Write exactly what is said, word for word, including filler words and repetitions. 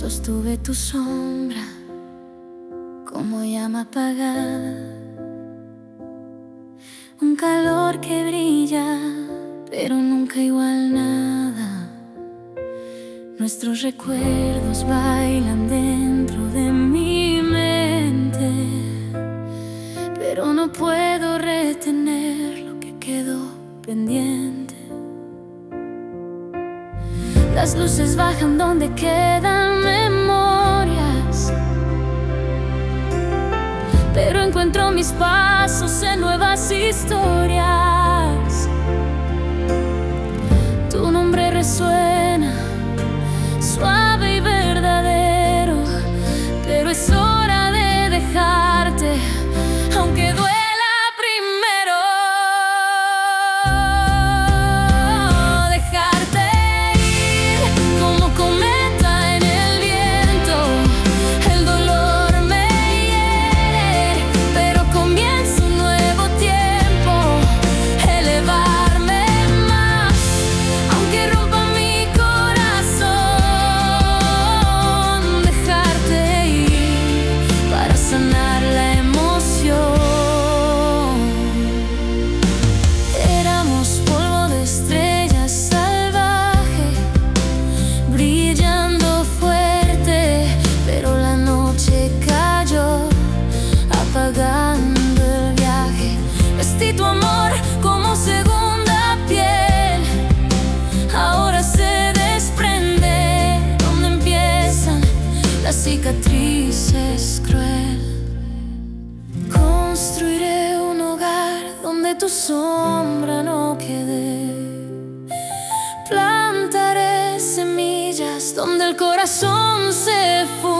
Sostuve tu sombra como llama apagada, un calor que brilla, pero nunca igual nada. Nuestros recuerdos bailan dentro de mi mente, pero no puedo retener lo que quedó pendiente. Las luces bajan donde quedan memorias, pero encuentro mis pasos en nuevas historias. Tu nombre resuena, suave y verdadero, pero es hora de dejarte, aunque duela. Cicatriz es cruel. Construiré un hogar donde tu sombra no quede. Plantaré semillas donde el corazón se fue.